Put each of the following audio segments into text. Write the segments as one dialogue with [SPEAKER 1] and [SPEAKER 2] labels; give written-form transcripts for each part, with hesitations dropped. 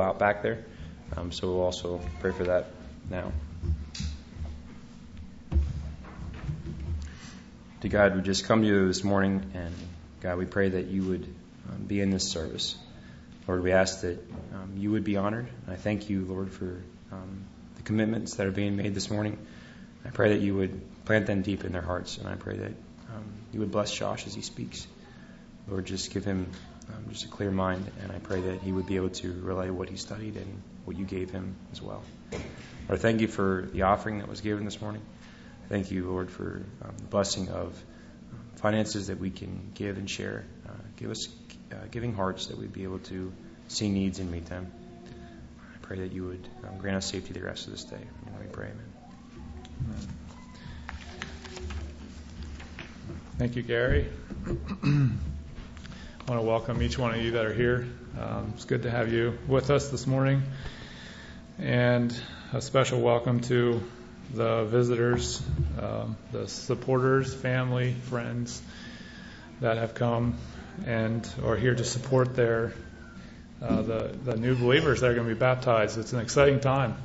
[SPEAKER 1] out back there. So we'll also pray for that now. To God, we just come to you this morning, and God, we pray that you would be in this service. Lord, we ask that you would be honored. I thank you, Lord, for the commitments that are being made this morning. I pray that you would plant them deep in their hearts, and I pray that you would bless Josh as he speaks. Lord, just give him just a clear mind, and I pray that he would be able to relay what he studied and what you gave him as well. Lord, thank you for the offering that was given this morning. Thank you, Lord, for the blessing of finances that we can give and share. Give us giving hearts that we'd be able to see needs and meet them. I pray that you would grant us safety the rest of this day. And we pray, amen.
[SPEAKER 2] Thank you, Gary. I want to welcome each one of you that are here. It's good to have you with us this morning. And a special welcome to the visitors, the supporters, family, friends that have come and are here to support the new believers that are going to be baptized. It's an exciting time.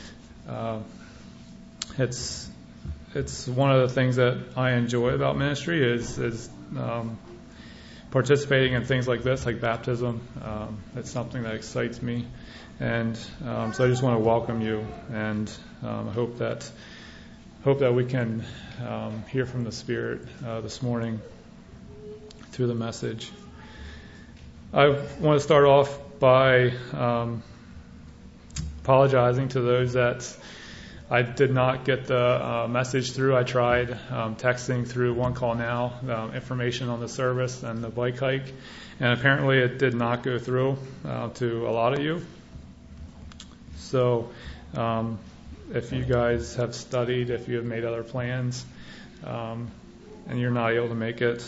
[SPEAKER 2] It's one of the things that I enjoy about ministry is participating in things like this, like baptism. It's something that excites me, and so I just want to welcome you, and I hope that we can hear from the Spirit this morning through the message. I want to start off by apologizing to those that I did not get the message through. I tried texting through One Call Now, information on the service and the bike hike, and apparently it did not go through to a lot of you. So if you guys have studied, if you have made other plans, and you're not able to make it,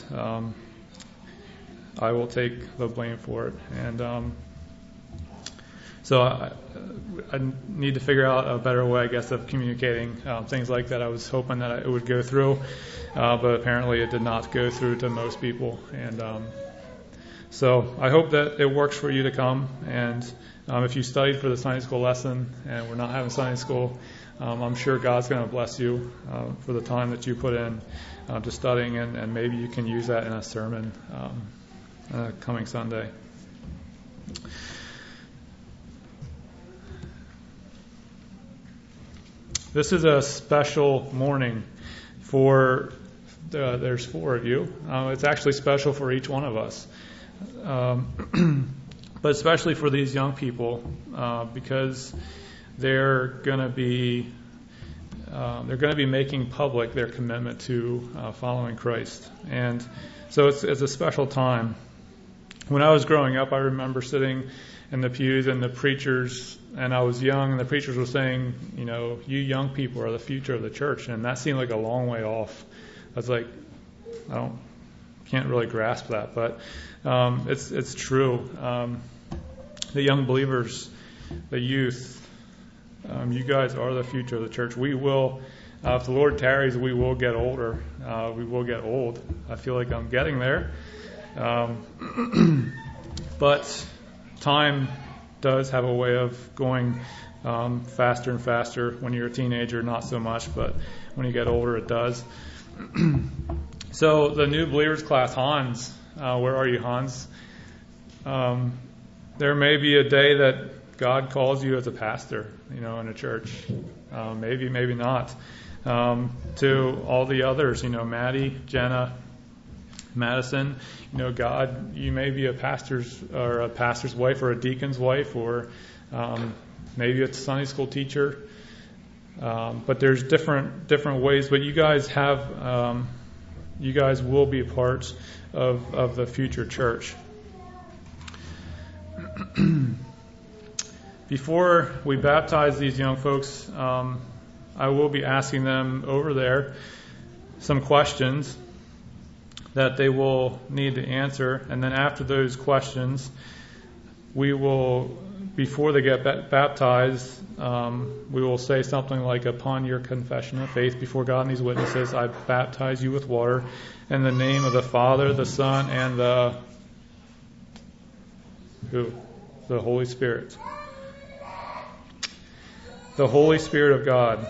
[SPEAKER 2] I will take the blame for it. And so I need to figure out a better way, I guess, of communicating things like that. I was hoping that it would go through, but apparently it did not go through to most people. And so I hope that it works for you to come. And if you studied for the Sunday school lesson and we're not having Sunday school, I'm sure God's going to bless you for the time that you put in to studying, and maybe you can use that in a sermon coming Sunday. This is a special morning for, there's 4 of you. It's actually special for each one of us. But especially for these young people, because they're going to be making public their commitment to following Christ. And so it's a special time. When I was growing up, I remember sitting in the pews and the preachers, and I was young, and the preachers were saying, you young people are the future of the church, and that seemed like a long way off. I was like, can't really grasp that, but it's true. The young believers, the youth, you guys are the future of the church. We will, if the Lord tarries, we will get older. We will get old. I feel like I'm getting there. But time does have a way of going faster and faster. When you're a teenager, not so much, but when you get older, it does. So the new believers class, Hans, where are you, Hans? There may be a day that God calls you as a pastor, in a church. Maybe, maybe not. To all the others, Maddie, Jenna, Madison, God, you may be a pastor's wife or a deacon's wife, or maybe it's a Sunday school teacher. But there's different ways. But you guys will be parts of the future church. Before we baptize these young folks, I will be asking them over there some questions that they will need to answer. And then after those questions, we will, before they get baptized, we will say something like, upon your confession of faith before God and these witnesses, I baptize you with water in the name of the Father, the Son, and the Holy Spirit. the Holy Spirit of God.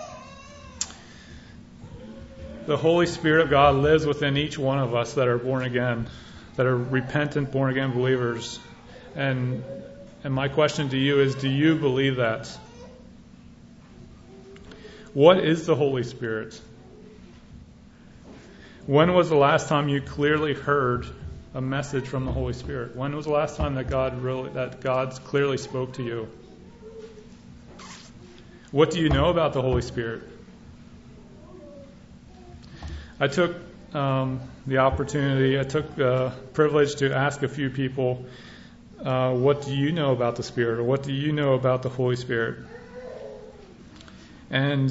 [SPEAKER 2] The Holy Spirit of God lives within each one of us that are born again, that are repentant, born again believers. And my question to you is, do you believe that? What is the Holy Spirit? When was the last time you clearly heard a message from the Holy Spirit? When was the last time that God clearly spoke to you? What do you know about the Holy Spirit? I took the privilege to ask a few people, what do you know about the Spirit, or what do you know about the Holy Spirit? And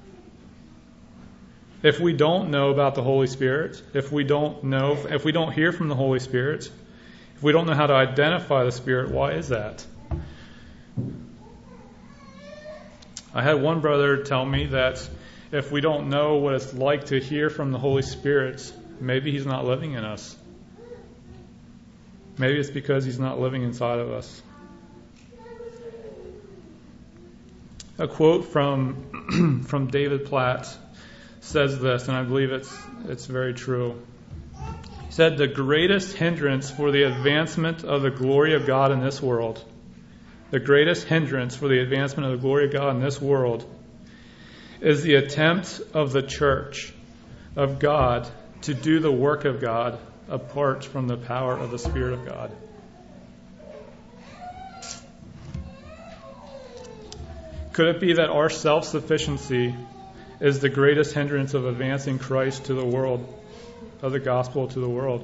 [SPEAKER 2] if we don't know about the Holy Spirit, if we don't hear from the Holy Spirit, if we don't know how to identify the Spirit, why is that? I had one brother tell me that if we don't know what it's like to hear from the Holy Spirit, maybe He's not living in us. Maybe it's because He's not living inside of us. A quote from David Platt says this, and I believe it's very true. He said, "The greatest hindrance for the advancement of the glory of God in this world, the greatest hindrance for the advancement of the glory of God in this world is the attempt of the church of God to do the work of God apart from the power of the Spirit of God." Could it be that our self-sufficiency is the greatest hindrance of advancing Christ to the world, of the gospel to the world?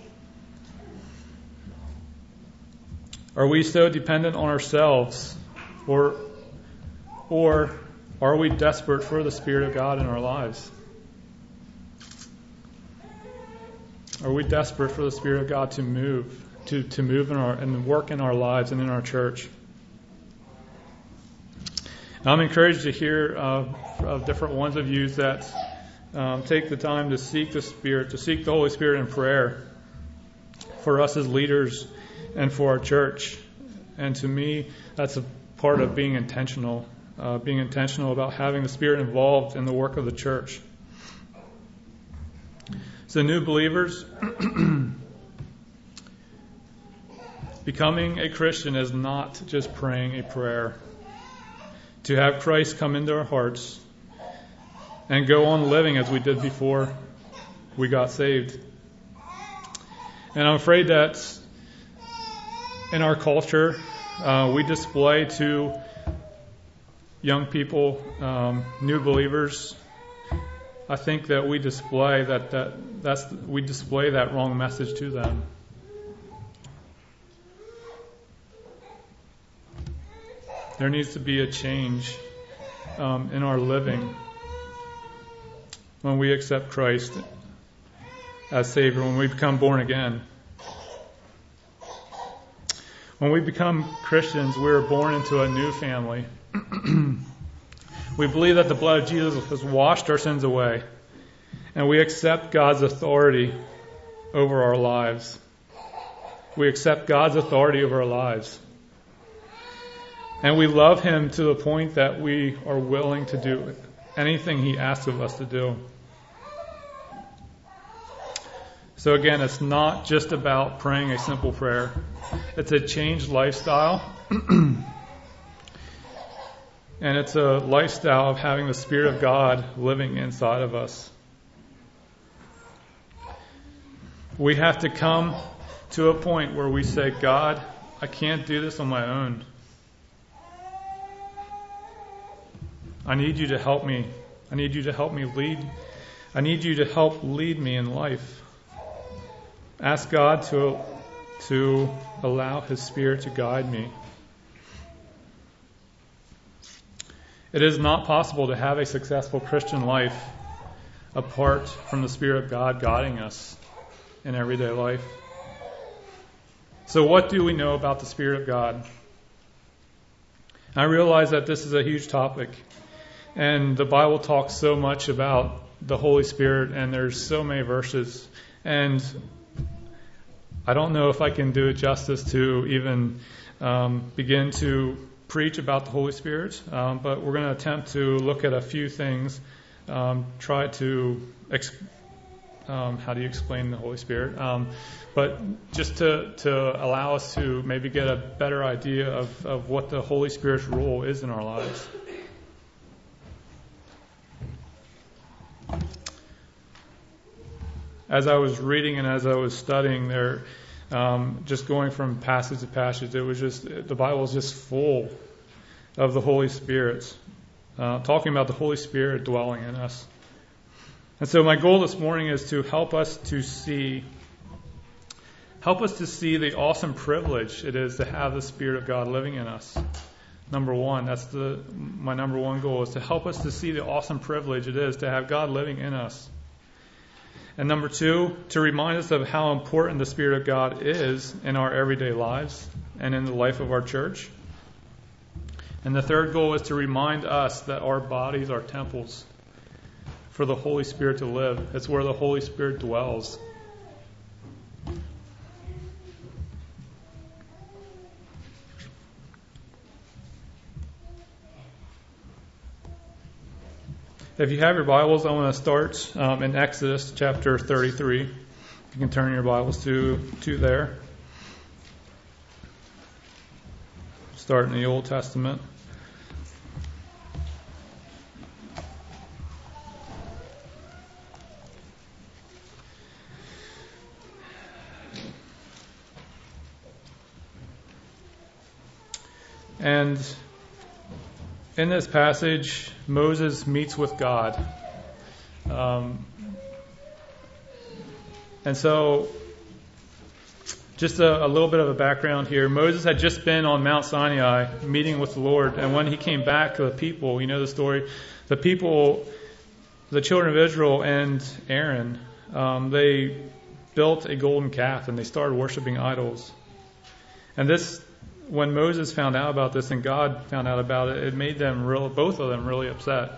[SPEAKER 2] Are we so dependent on ourselves, or are we desperate for the Spirit of God in our lives? Are we desperate for the Spirit of God to move and work in our lives and in our church? I'm encouraged to hear of different ones of you that take the time to seek the Spirit, to seek the Holy Spirit in prayer for us as leaders and for our church. And to me, that's a part of being intentional about having the Spirit involved in the work of the church. So new believers, becoming a Christian is not just praying a prayer. To have Christ come into our hearts and go on living as we did before we got saved. And I'm afraid that in our culture, we display to young people, new believers, I think that we display that wrong message to them. There needs to be a change in our living when we accept Christ as Savior, when we become born again. When we become Christians, we are born into a new family. We believe that the blood of Jesus has washed our sins away, and we accept God's authority over our lives. We accept God's authority over our lives. And we love Him to the point that we are willing to do anything He asks of us to do. So again, it's not just about praying a simple prayer. It's a changed lifestyle. And it's a lifestyle of having the Spirit of God living inside of us. We have to come to a point where we say, God, I can't do this on my own. I need you to help me. I need you to help me lead. I need you to help lead me in life. Ask God to allow His Spirit to guide me. It is not possible to have a successful Christian life apart from the Spirit of God guiding us in everyday life. So what do we know about the Spirit of God? I realize that this is a huge topic, and the Bible talks so much about the Holy Spirit, and there's so many verses, and I don't know if I can do it justice to even begin to preach about the Holy Spirit, but we're going to attempt to look at a few things, try to how do you explain the Holy Spirit? But just to allow us to maybe get a better idea of what the Holy Spirit's role is in our lives. As I was reading and as I was studying there, just going from passage to passage, it was just, the Bible is just full of the Holy Spirit, talking about the Holy Spirit dwelling in us. And so my goal this morning is to help us to see the awesome privilege it is to have the Spirit of God living in us. Number one, that's my number one goal, is to help us to see the awesome privilege it is to have God living in us. And number two, to remind us of how important the Spirit of God is in our everyday lives and in the life of our church. And the third goal is to remind us that our bodies are temples for the Holy Spirit to live. It's where the Holy Spirit dwells. If you have your Bibles, I want to start in Exodus chapter 33. You can turn your Bibles to there. Start in the Old Testament. And in this passage, Moses meets with God. And so, just a little bit of a background here. Moses had just been on Mount Sinai meeting with the Lord. And when he came back to the people, you know the story, the people, the children of Israel and Aaron, they built a golden calf and they started worshiping idols. And when Moses found out about this and God found out about it, it made them both of them really upset.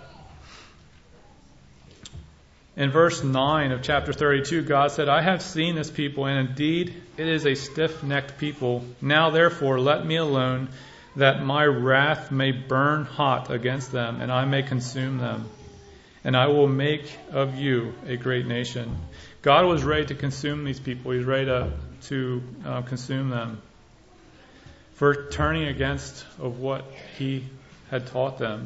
[SPEAKER 2] In verse 9 of chapter 32, God said, "I have seen this people, and indeed it is a stiff-necked people. Now therefore let me alone, that my wrath may burn hot against them, and I may consume them. And I will make of you a great nation." God was ready to consume these people. He was ready to consume them for turning against of what he had taught them.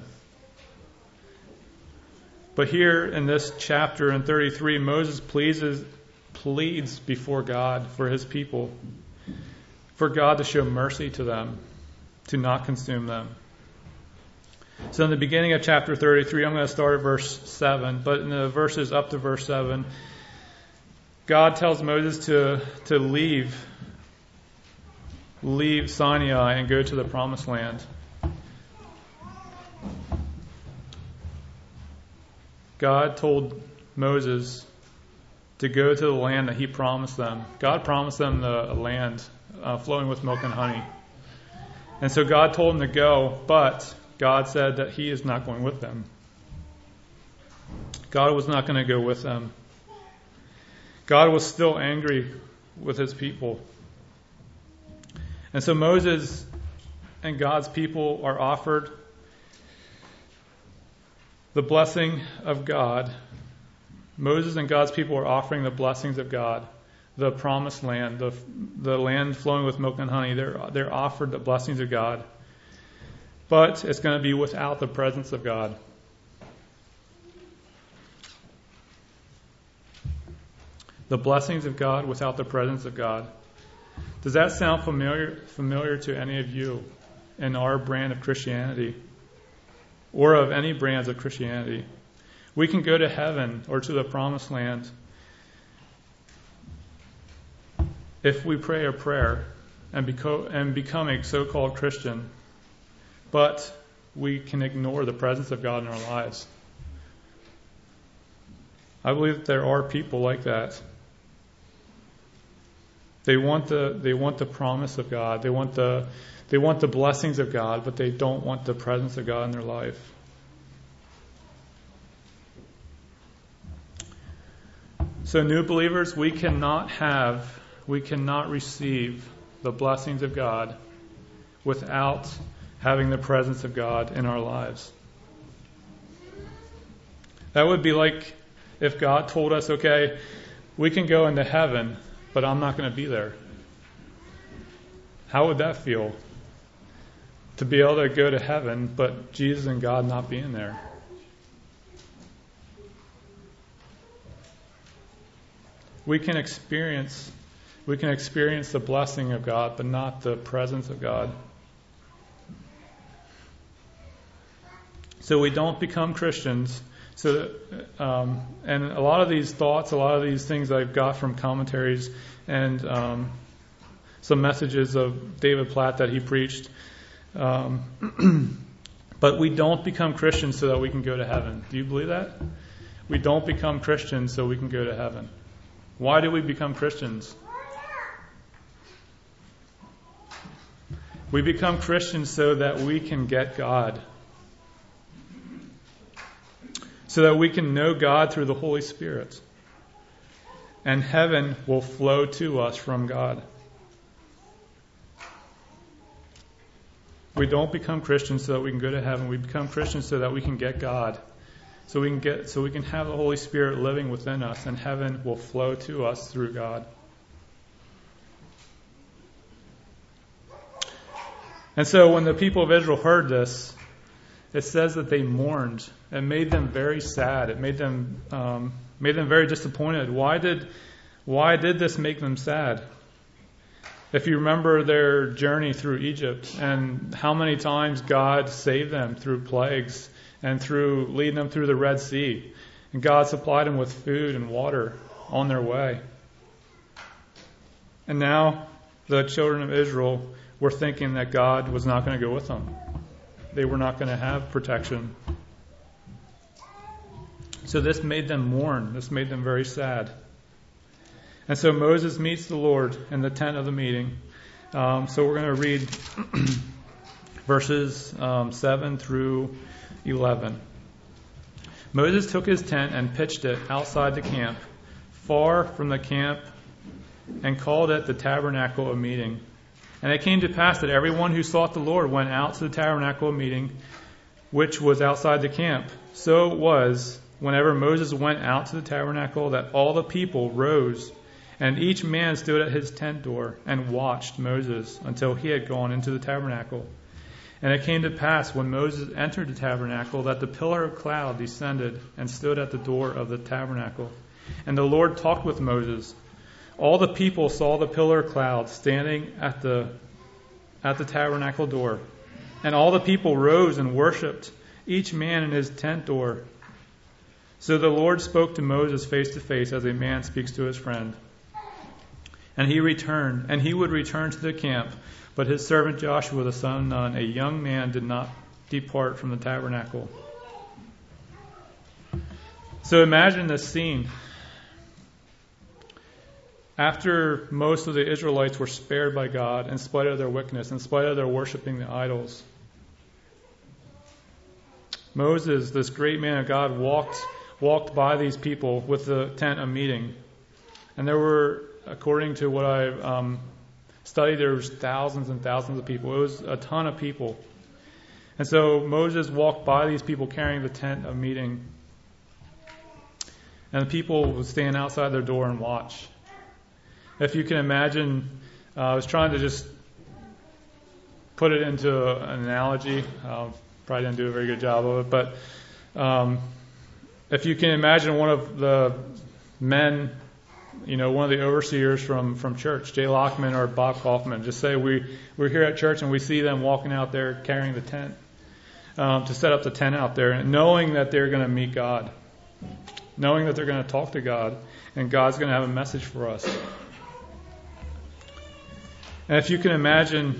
[SPEAKER 2] But here in this chapter in 33, Moses pleads before God for his people, for God to show mercy to them, to not consume them. So in the beginning of chapter 33, I'm going to start at verse 7, but in the verses up to verse 7, God tells Moses to leave Sinai and go to the promised land. God told Moses to go to the land that he promised them. God promised them the land flowing with milk and honey. And so God told him to go, but God said that he is not going with them. God was not going to go with them. God was still angry with his people. And so Moses and God's people are offered the blessing of God. Moses and God's people are offering the blessings of God, the promised land, the land flowing with milk and honey. They're offered the blessings of God. But it's going to be without the presence of God. The blessings of God without the presence of God. Does that sound familiar to any of you in our brand of Christianity or of any brands of Christianity? We can go to heaven or to the promised land if we pray a prayer and become a so-called Christian, but we can ignore the presence of God in our lives. I believe that there are people like that. They want the promise of God. They want the blessings of God, but they don't want the presence of God in their life. So new believers, we cannot receive the blessings of God without having the presence of God in our lives. That would be like if God told us, okay, we can go into heaven, but I'm not going to be there. How would that feel? To be able to go to heaven, but Jesus and God not being there. We can experience the blessing of God, but not the presence of God. So we don't become Christians. So, and a lot of these thoughts, a lot of these things I've got from commentaries and some messages of David Platt that he preached. But we don't become Christians so that we can go to heaven. Do you believe that? We don't become Christians so we can go to heaven. Why do we become Christians? We become Christians so that we can get God. So that we can know God through the Holy Spirit. And heaven will flow to us from God. We don't become Christians so that we can go to heaven. We become Christians so that we can get God. So we can have the Holy Spirit living within us, and heaven will flow to us through God. And so when the people of Israel heard this, it says that they mourned. It made them very sad. It made them very disappointed. Why did this make them sad? If you remember their journey through Egypt and how many times God saved them through plagues and through leading them through the Red Sea, and God supplied them with food and water on their way. And now the children of Israel were thinking that God was not going to go with them. They were not going to have protection. So this made them mourn. This made them very sad. And so Moses meets the Lord in the tent of the meeting. So we're going to read verses 7 through 11. Moses took his tent and pitched it outside the camp, far from the camp, and called it the tabernacle of meeting. And it came to pass that everyone who sought the Lord went out to the tabernacle of meeting, which was outside the camp. So it was, whenever Moses went out to the tabernacle, that all the people rose, and each man stood at his tent door and watched Moses until he had gone into the tabernacle. And it came to pass, when Moses entered the tabernacle, that the pillar of cloud descended and stood at the door of the tabernacle. And the Lord talked with Moses. All the people saw the pillar of cloud standing at the tabernacle door. And all the people rose and worshipped, each man in his tent door. So the Lord spoke to Moses face to face, as a man speaks to his friend. And he would return to the camp. But his servant Joshua the son of Nun, a young man, did not depart from the tabernacle. So imagine this scene. After most of the Israelites were spared by God in spite of their wickedness, in spite of their worshiping the idols, Moses, this great man of God, walked by these people with the tent of meeting. And there were, according to what I studied, there was thousands and thousands of people. It was a ton of people. And so Moses walked by these people carrying the tent of meeting. And the people would stand outside their door and watch. If you can imagine, I was trying to just put it into an analogy. Probably didn't do a very good job of it. But if you can imagine one of the men, one of the overseers from church, Jay Lockman or Bob Kaufman, just say we're here at church and we see them walking out there carrying the tent to set up the tent out there, and knowing that they're going to meet God, knowing that they're going to talk to God, and God's going to have a message for us. And if you can imagine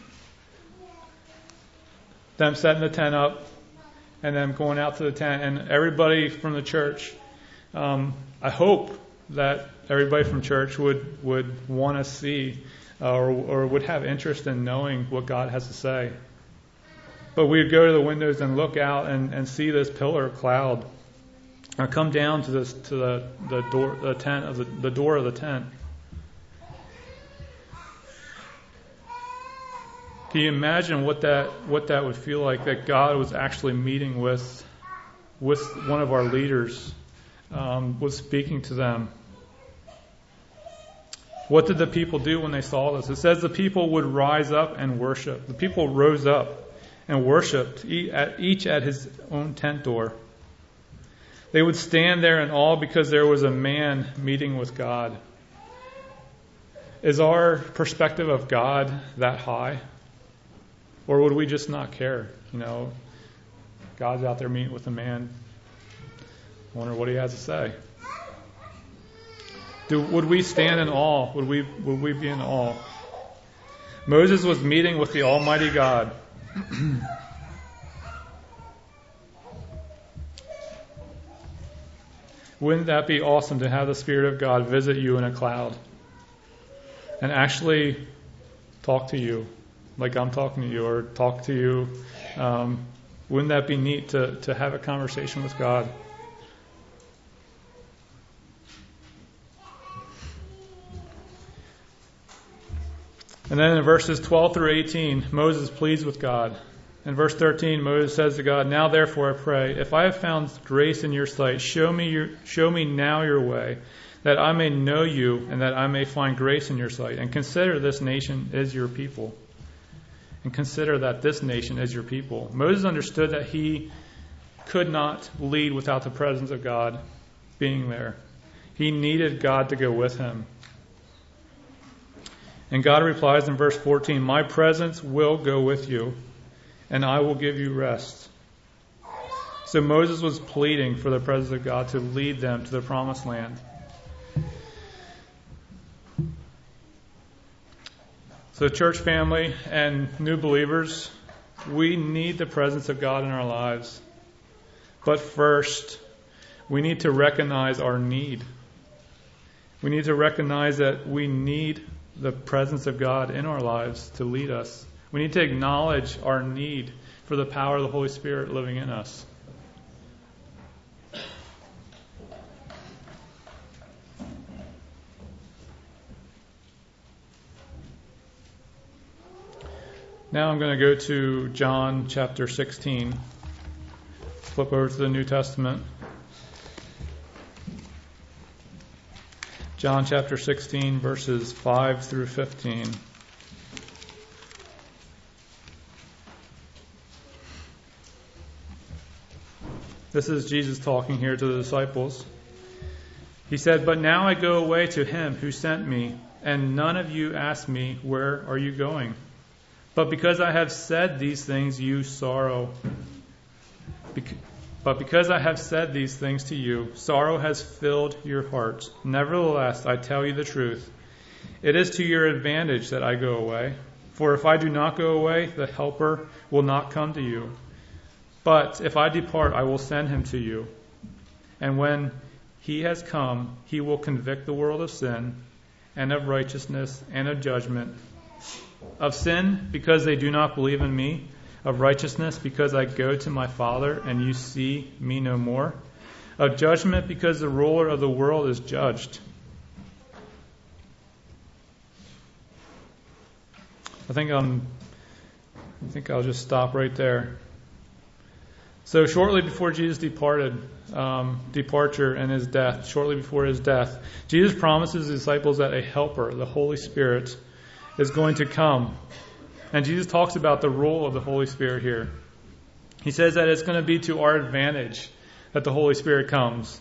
[SPEAKER 2] them setting the tent up and them going out to the tent, and everybody from the church, I hope that everybody from church would want to see or would have interest in knowing what God has to say. But we'd go to the windows and look out and see this pillar of cloud come down to the door, the door of the tent. Can you imagine what that would feel like, that God was actually meeting with one of our leaders, was speaking to them? What did the people do when they saw this? It says the people would rise up and worship. The people rose up and worshipped, each at his own tent door. They would stand there in awe because there was a man meeting with God. Is our perspective of God that high? Or would we just not care? God's out there meeting with a man. I wonder what he has to say. Would we stand in awe? Would we be in awe? Moses was meeting with the Almighty God. Wouldn't that be awesome to have the Spirit of God visit you in a cloud and actually talk to you like I'm talking to you, or talk to you? Wouldn't that be neat to have a conversation with God? And then in verses 12 through 18, Moses pleads with God. In verse 13, Moses says to God, "Now therefore I pray, if I have found grace in your sight, show me now your way, that I may know you and that I may find grace in your sight. And consider this nation is your people." And consider that this nation is your people. Moses understood that he could not lead without the presence of God being there. He needed God to go with him. And God replies in verse 14, "My presence will go with you, and I will give you rest." So Moses was pleading for the presence of God to lead them to the promised land. So church family and new believers, we need the presence of God in our lives. But first, we need to recognize our need. We need to recognize that we need the presence of God in our lives to lead us. We need to acknowledge our need for the power of the Holy Spirit living in us. Now I'm going to go to John chapter 16. Flip over to the New Testament. John chapter 16, verses 5 through 15. This is Jesus talking here to the disciples. He said, "But now I go away to him who sent me, and none of you ask me, 'Where are you going?' But because I have said these things, you sorrow. But because I have said these things to you, sorrow has filled your hearts. Nevertheless, I tell you the truth. It is to your advantage that I go away. For if I do not go away, the Helper will not come to you. But if I depart, I will send him to you. And when he has come, he will convict the world of sin, and of righteousness, and of judgment. Of sin, because they do not believe in me. Of righteousness, because I go to my Father, and you see me no more. Of judgment, because the ruler of the world is judged." I think I'll just stop right there. So shortly before Jesus' departure and his death, shortly before his death, Jesus promises his disciples that a helper, the Holy Spirit, is going to come. And Jesus talks about the role of the Holy Spirit here. He says that it's going to be to our advantage that the Holy Spirit comes.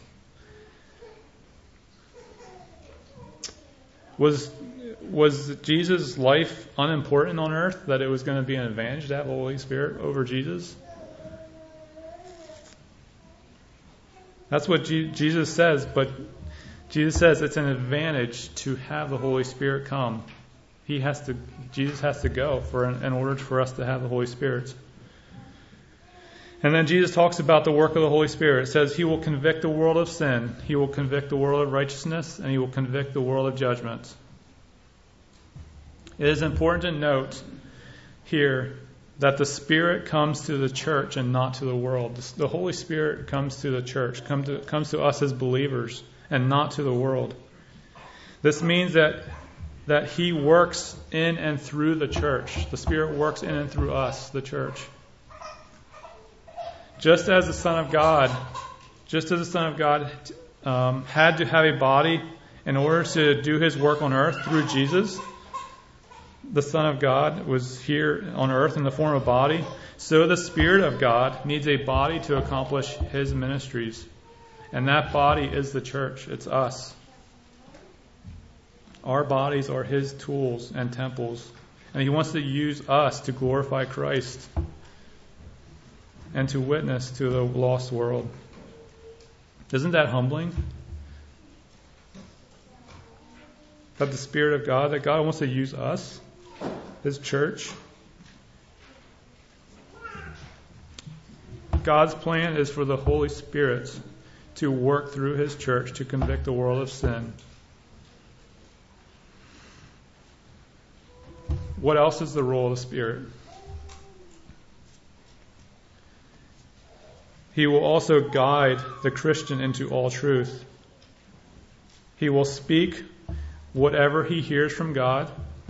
[SPEAKER 2] Was Jesus' life unimportant on earth, that it was going to be an advantage to have the Holy Spirit over Jesus? That's what Jesus says, but Jesus says it's an advantage to have the Holy Spirit come. Jesus has to go in order for us to have the Holy Spirit. And then Jesus talks about the work of the Holy Spirit. It says he will convict the world of sin, he will convict the world of righteousness, and he will convict the world of judgment. It is important to note here that the Spirit comes to the church and not to the world. The Holy Spirit comes to the church, comes to us as believers, and not to the world. This means that that He works in and through the church. The Spirit works in and through us, the church. Just as the Son of God had to have a body in order to do His work on earth through Jesus, the Son of God was here on earth in the form of a body, so the Spirit of God needs a body to accomplish His ministries. And that body is the church. It's us. Our bodies are His tools and temples. And He wants to use us to glorify Christ and to witness to the lost world. Isn't that humbling? That the Spirit of God, that God wants to use us, His church. God's plan is for the Holy Spirit to work through His church to convict the world of sin. What else is the role of the Spirit? He will also guide the Christian into all truth. He will speak whatever he hears from God.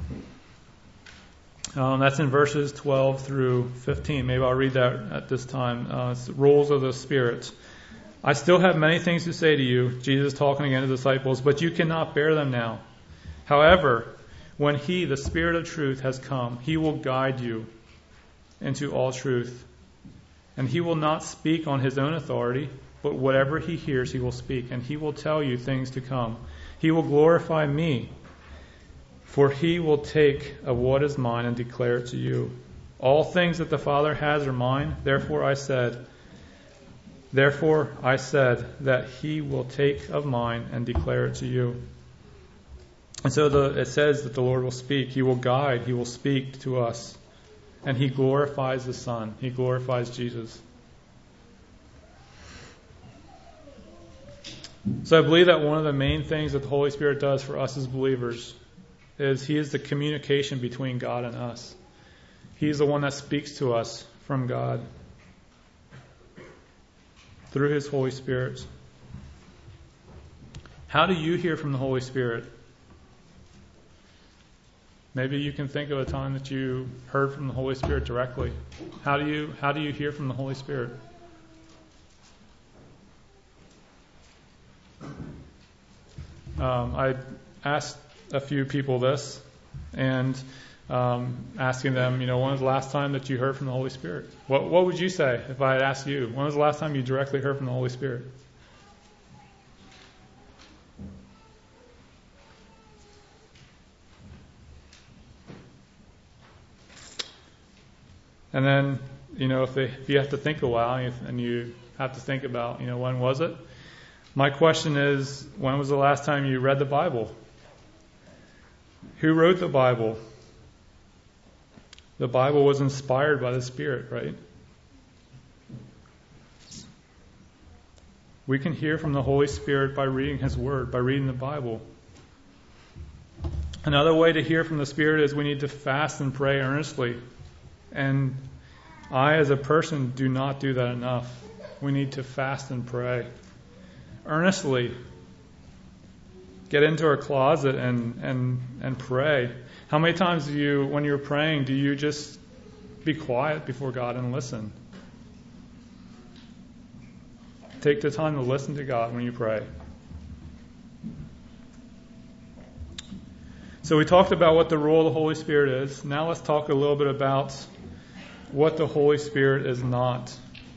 [SPEAKER 2] That's in verses 12 through 15. Maybe I'll read that at this time. It's roles of the Spirit. I still have many things to say to you, Jesus talking again to the disciples, but you cannot bear them now. However, when He, the Spirit of truth, has come, He will guide you into all truth. And He will not speak on His own authority, but whatever He hears He will speak, and He will tell you things to come. He will glorify Me, for He will take of what is mine and declare it to you. All things that the Father has are mine, therefore I said that He will take of mine and declare it to you. And so it says that the Lord will speak. He will guide. He will speak to us. And He glorifies the Son. He glorifies Jesus. So I believe that one of the main things that the Holy Spirit does for us as believers is He is the communication between God and us. He's the one that speaks to us from God through His Holy Spirit. How do you hear from the Holy Spirit? Maybe you can think of a time that you heard from the Holy Spirit directly. How do you hear from the Holy Spirit? I asked a few people this, and asking them, when was the last time that you heard from the Holy Spirit? What would you say if I had asked you? When was the last time you directly heard from the Holy Spirit? And then, if you have to think a while and you have to think about, when was it? My question is, when was the last time you read the Bible? Who wrote the Bible? The Bible was inspired by the Spirit, right? We can hear from the Holy Spirit by reading His Word, by reading the Bible. Another way to hear from the Spirit is we need to fast and pray earnestly. And I, as a person, do not do that enough. We need to fast and pray earnestly. Get into our closet and pray. How many times when you're praying, do you just be quiet before God and listen? Take the time to listen to God when you pray. So we talked about what the role of the Holy Spirit is. Now let's talk a little bit about what the Holy Spirit is not.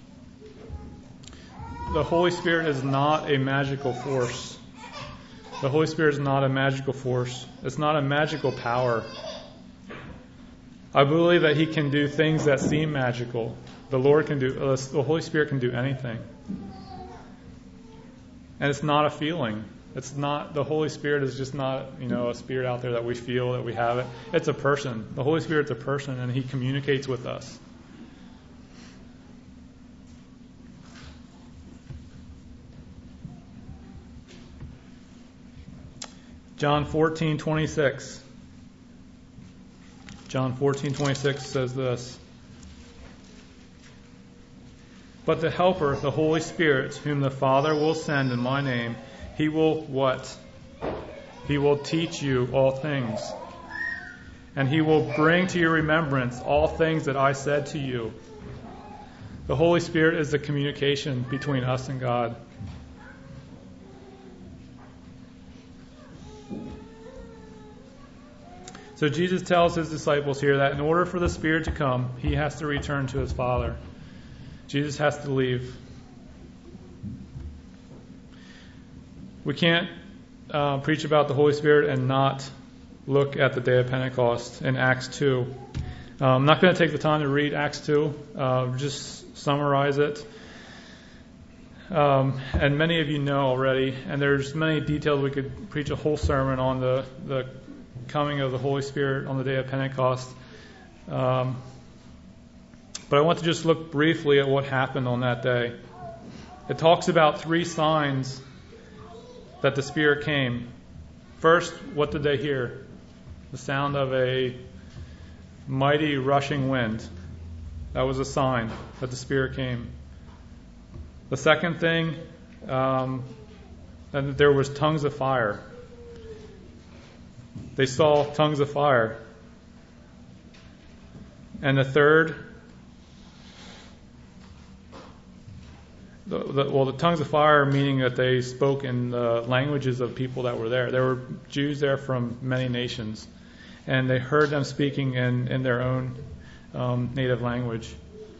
[SPEAKER 2] The Holy Spirit is not a magical force. The Holy Spirit is not a magical force. It's not a magical power. I believe that He can do things that seem magical. The Holy Spirit can do anything. And it's not a feeling. The Holy Spirit is just not, a spirit out there that we feel, that we have it. It's a person. The Holy Spirit's a person, and He communicates with us. John 14:26. John 14:26 says this. But the Helper, the Holy Spirit, whom the Father will send in my name, He will what? He will teach you all things. And He will bring to your remembrance all things that I said to you. The Holy Spirit is the communication between us and God. So Jesus tells His disciples here that in order for the Spirit to come, He has to return to His Father. Jesus has to leave. We can't preach about the Holy Spirit and not look at the day of Pentecost in Acts 2. I'm not going to take the time to read Acts 2, just summarize it. And many of you know already, and there's many details. We could preach a whole sermon on the coming of the Holy Spirit on the day of Pentecost. But I want to just look briefly at what happened on that day. It talks about 3 signs that the Spirit came. First, what did they hear? The sound of a mighty rushing wind. That was a sign that the Spirit came. The second thing, that there was tongues of fire. They saw tongues of fire. And the third, the tongues of fire, meaning that they spoke in the languages of people that were there. There were Jews there from many nations, and they heard them speaking in their own native language.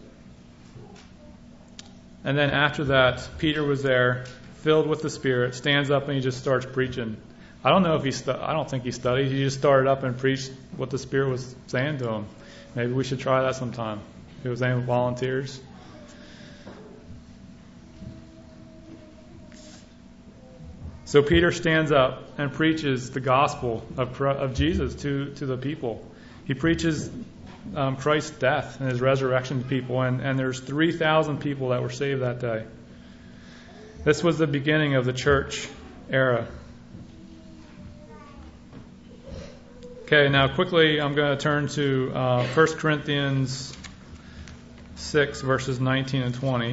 [SPEAKER 2] And then after that, Peter was there, filled with the Spirit, stands up and he just starts preaching. I don't know if I don't think he studied. He just started up and preached what the Spirit was saying to him. Maybe we should try that sometime. If it was any volunteers. So Peter stands up and preaches the gospel of Jesus to the people. He preaches Christ's death and His resurrection to people, and there's 3,000 people that were saved that day. This was the beginning of the church era. Okay, now quickly I'm going to turn to 1 Corinthians 6, verses 19 and 20.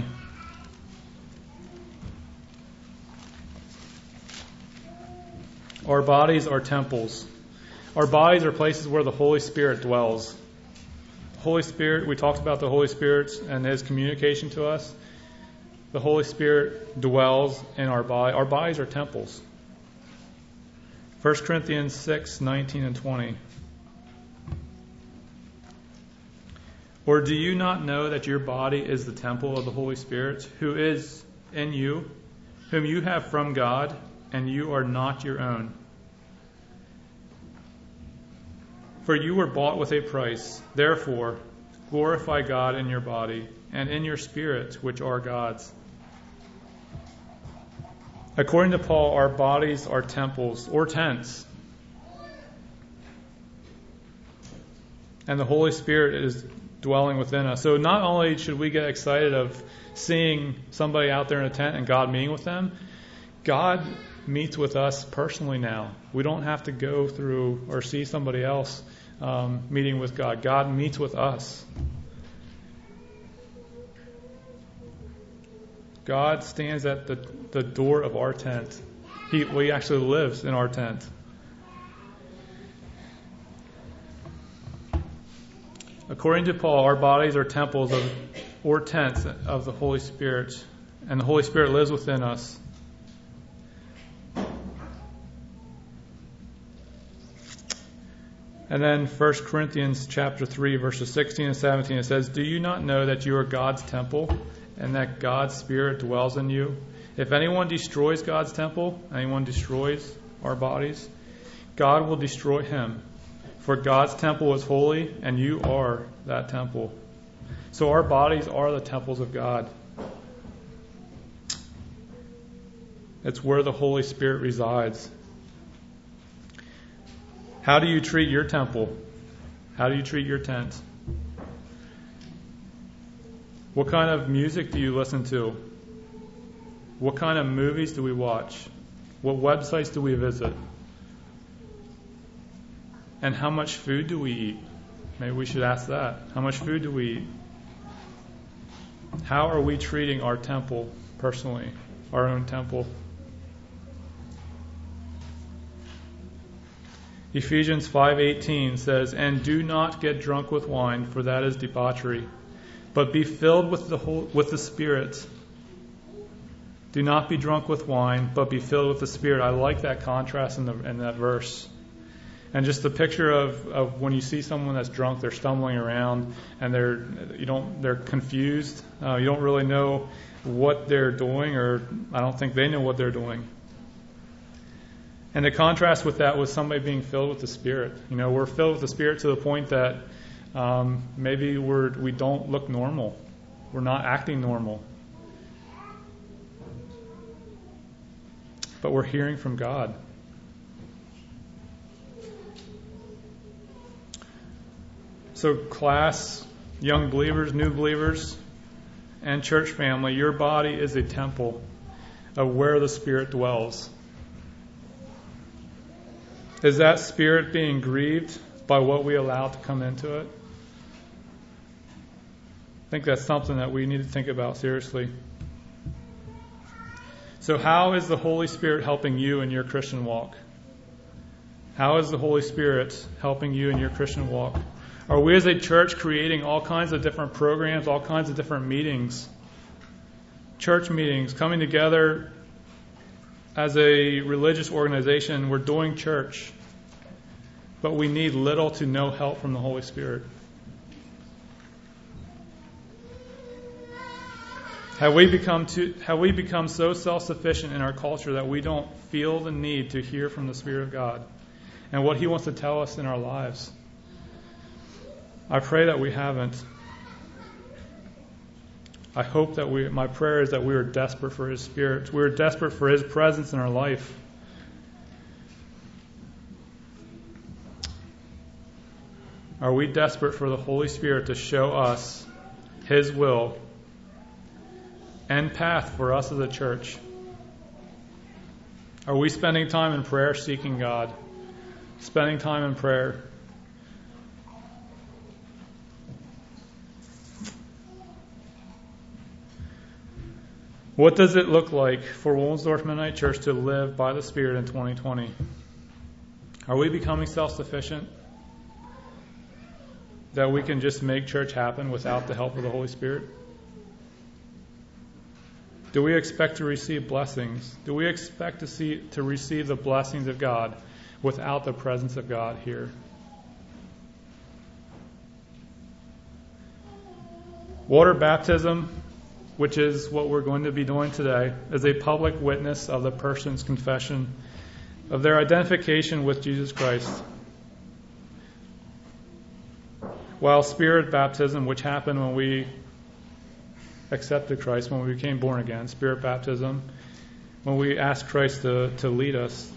[SPEAKER 2] Our bodies are temples. Our bodies are places where the Holy Spirit dwells. Holy Spirit, we talked about the Holy Spirit and His communication to us. The Holy Spirit dwells in our body. Our bodies are temples. 1 Corinthians 6, 19 and 20. Or do you not know that your body is the temple of the Holy Spirit, who is in you, whom you have from God, and you are not your own? For you were bought with a price. Therefore, glorify God in your body and in your spirit, which are God's. According to Paul, our bodies are temples or tents. And the Holy Spirit is dwelling within us. So not only should we get excited of seeing somebody out there in a tent and God meeting with them, God meets with us personally now. We don't have to go through or see somebody else meeting with God. God meets with us. God stands at the door of our tent. He actually lives in our tent. According to Paul, our bodies are temples or tents of the Holy Spirit, and the Holy Spirit lives within us. And then 1 Corinthians chapter 3, verses 16 and 17, it says, Do you not know that you are God's temple, and that God's Spirit dwells in you? If anyone destroys God's temple, anyone destroys our bodies, God will destroy him. For God's temple is holy, and you are that temple. So our bodies are the temples of God. It's where the Holy Spirit resides. How do you treat your temple? How do you treat your tent? What kind of music do you listen to? What kind of movies do we watch? What websites do we visit? And how much food do we eat? Maybe we should ask that. How much food do we eat? How are we treating our temple personally, our own temple? Ephesians 5:18 says, "And do not get drunk with wine, for that is debauchery, but be filled with the Spirit." Do not be drunk with wine, but be filled with the Spirit. I like that contrast in that verse. And just the picture of when you see someone that's drunk, they're stumbling around and they're confused. You don't really know what they're doing, or I don't think they know what they're doing. And the contrast with that was somebody being filled with the Spirit. We're filled with the Spirit to the point that maybe we don't look normal. We're not acting normal. But we're hearing from God. So class, young believers, new believers, and church family, your body is a temple of where the Spirit dwells. Is that Spirit being grieved by what we allow to come into it? I think that's something that we need to think about seriously. So how is the Holy Spirit helping you in your Christian walk? How is the Holy Spirit helping you in your Christian walk? Are we as a church creating all kinds of different programs, all kinds of different meetings, church meetings, coming together as a religious organization? We're doing church, but we need little to no help from the Holy Spirit. Have we become so self-sufficient in our culture that we don't feel the need to hear from the Spirit of God and what He wants to tell us in our lives? I pray that we haven't. I hope that my prayer is that we are desperate for His Spirit. We are desperate for His presence in our life. Are we desperate for the Holy Spirit to show us His will and path for us as a church? Are we spending time in prayer seeking God? Spending time in prayer. What does it look like for Wollensdorf Mennonite Church to live by the Spirit in 2020? Are we becoming self-sufficient? That we can just make church happen without the help of the Holy Spirit? Do we expect to receive blessings? Do we expect to receive the blessings of God without the presence of God here? Water baptism, which is what we're going to be doing today, is a public witness of the person's confession of their identification with Jesus Christ. While Spirit baptism, which happened when we accepted Christ, when we became born again, Spirit baptism, when we asked Christ to lead us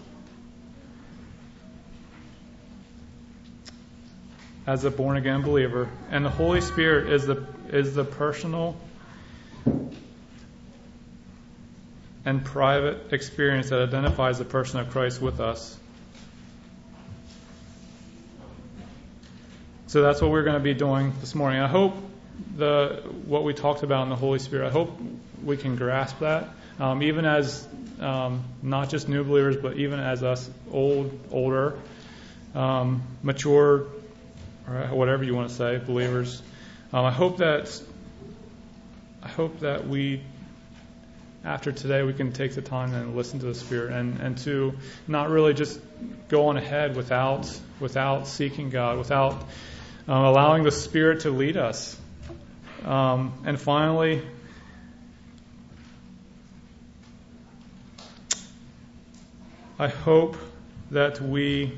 [SPEAKER 2] as a born again believer, and the Holy Spirit is the personal and private experience that identifies the person of Christ with us. So that's what we're going to be doing this morning. I hope what we talked about in the Holy Spirit, I hope we can grasp that, even as not just new believers, but even as us older, mature, or whatever you want to say, believers. I hope that we, after today, we can take the time and listen to the Spirit and to not really just go on ahead without seeking God, without allowing the Spirit to lead us. And finally, I hope that we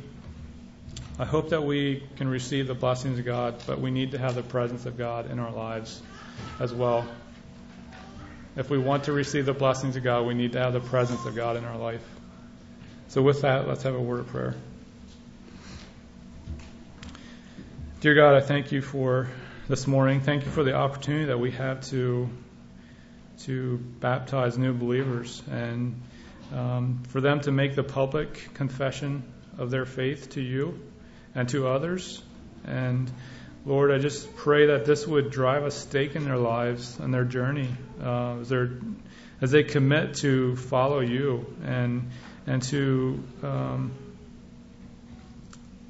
[SPEAKER 2] can receive the blessings of God, but we need to have the presence of God in our lives as well. If we want to receive the blessings of God, we need to have the presence of God in our life. So with that, let's have a word of prayer. Dear God, I thank you for this morning. Thank you for the opportunity that we have to baptize new believers and for them to make the public confession of their faith to you and to others. And Lord, I just pray that this would drive a stake in their lives and their journey as they commit to follow you and to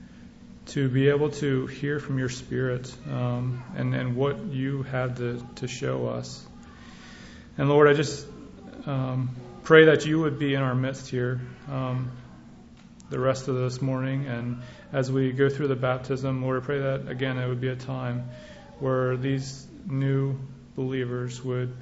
[SPEAKER 2] to be able to hear from your Spirit and what you have to show us. And Lord, I just pray that you would be in our midst here the rest of this morning. And as we go through the baptism, Lord, I pray that, again, it would be a time where these new believers would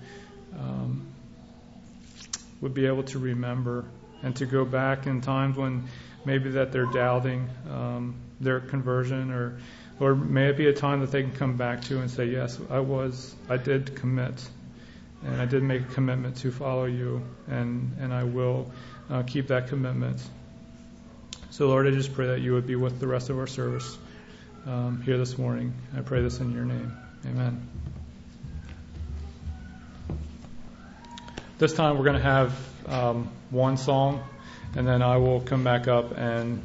[SPEAKER 2] be able to remember and to go back in times when maybe that they're doubting their conversion, or may it be a time that they can come back to and say, yes, I did commit, and I did make a commitment to follow you, and I will keep that commitment. So, Lord, I just pray that you would be with the rest of our service here this morning. I pray this in your name. Amen. This time we're going to have one song, and then I will come back up and